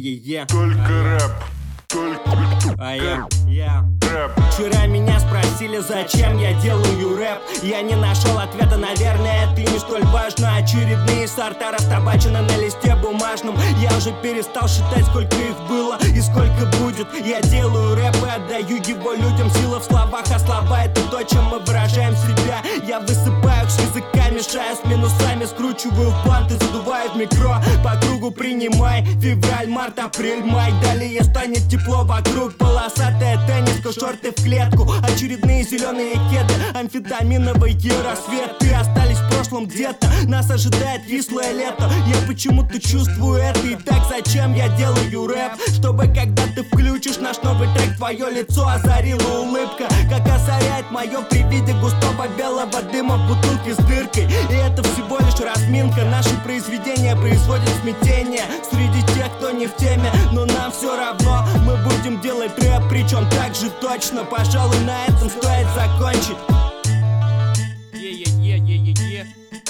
Е-е-е. Только рэп, только рэп. Вчера меня спросили, зачем я делаю рэп. Я не нашел ответа, наверное, это не столь важно. Очередные сорта растабачены на листе бумажном. Я уже перестал считать, сколько их было и сколько будет. Я делаю рэп и отдаю его людям. Сила в словах, а слова — это то, чем мы выражаем себя. Я высыпаю с языка, мешаю с минусами, скручиваю в банты, задуваю в микро. По кругу принимай февраль, март, апрель, май. Далее станет тепло вокруг. Полосатая тенниска, шорты в клетку, очередные зеленые кеды, амфетаминовые рассветы остались в прошлом где-то. Нас ожидает кислое лето. Я почему-то чувствую это. И так зачем я делаю рэп? Чтобы когда ты включишь наш новый трек, твое лицо озарила улыбка, как озаряет мое при виде густого белого дыма в бутылке с дыркой. И это всего лишь разминка. Наши произведения производят смятение среди тех, кто не в теме. Но нам все равно, мы будем делать рэп, причем так же точно. Пожалуй, на этом стоит закончить. Е-е-е-е-е-е.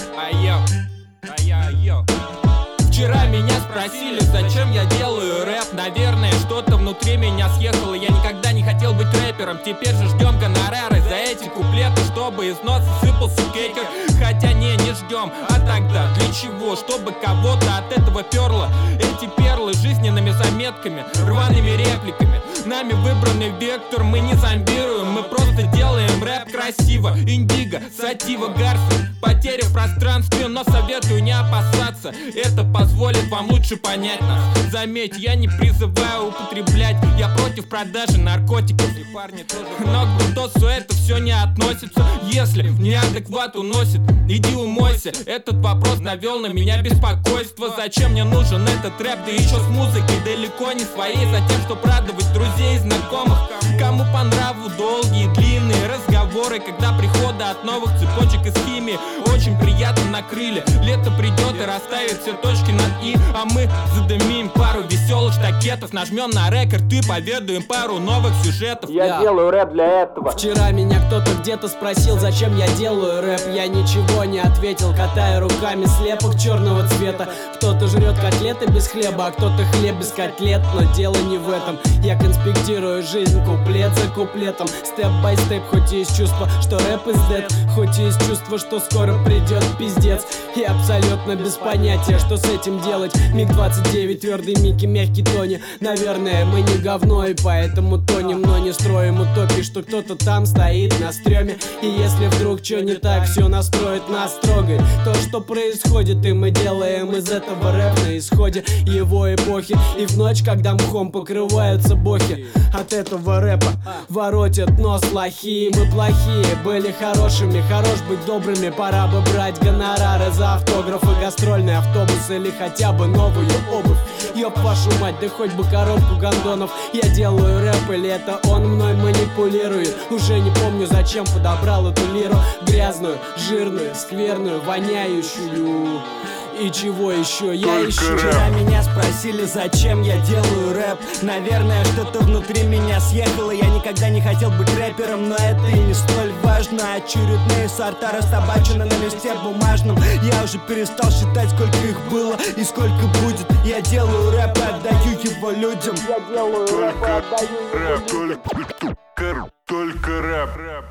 Ай-йо. Вчера меня спросили, зачем я делаю рэп. Наверное, что-то внутри меня съехало. Я никогда не хотел быть рэпером. Теперь же ждем гонорары за эти куплеты, чтобы из носа сыпался кейкер. Хотя не ждем. А тогда для чего? Чтобы кого-то от этого перло. Эти перлы жизненными заметками, рваными репликами. Нами выбранный вектор, мы не зомбируем. Мы просто делаем рэп красиво. Индиго, сатива, гарфи. Потери в пространстве, но советую не опасаться. Это позволит вам лучше понять нас. Заметь, я не призываю употреблять. Я против продажи наркотиков. И парни тоже. Но к брутосу это все не относится. Если неадекват уносит, иди умойся. Этот вопрос навел на меня беспокойство. Зачем мне нужен этот рэп, да еще с музыкой далеко не своей. Затем, чтобы радовать друзей и знакомых. Кому по нраву долгие, длинные разговоры, когда прихода от новых цепочек из химии очень приятно накрыли. Лето придет и расставит все точки над «и», а мы задымим пару веселых штакетов, нажмем на рекорд и поведаем пару новых сюжетов. Я делаю рэп для этого. Вчера меня кто-то где-то спросил, зачем я делаю рэп. Я ничего не ответил, катая руками слепок черного цвета. Кто-то жрет котлеты без хлеба, а кто-то хлеб без котлет. Но дело не в этом. Я конспектирую жизнь куплет за куплетом, степ-бай-степ, хоть и есть чувство, что рэп is dead, хоть и есть чувство, что скоро придет пиздец. И абсолютно без понятия, что с этим делать. МиГ-29, твердый Микки, мягкий Тони. Наверное, мы не говно и поэтому тонем, но не строим утопии, что кто-то там стоит на стреме. И если вдруг что не так, все настроит нас трогает то, что происходит, и мы делаем из этого рэп на исходе его эпохи. И в ночь, когда мхом покрываются бохи, от этого рэпа воротят нос лохи. Мы плохие, были хорошими, хорош быть добрыми. Пора бы брать гонорары за автографы, гастрольный автобус или хотя бы новую обувь. Ёб вашу мать, да хоть бы коробку гондонов. Я делаю рэп, или это он мной манипулирует? Уже не помню, зачем подобрал эту лиру. Грязную, жирную, скверную, воняющую. И чего еще я ищу? Вчера меня спросили, зачем я делаю рэп. Наверное, что-то внутри меня съехало. Я никогда не хотел быть рэпером, но это и не столь важно. Очередные сорта растабачены на листе бумажном. Я уже перестал считать, сколько их было и сколько будет. Я делаю рэп и отдаю его людям. Я делаю рэп и отдаю его людям. Только рэп.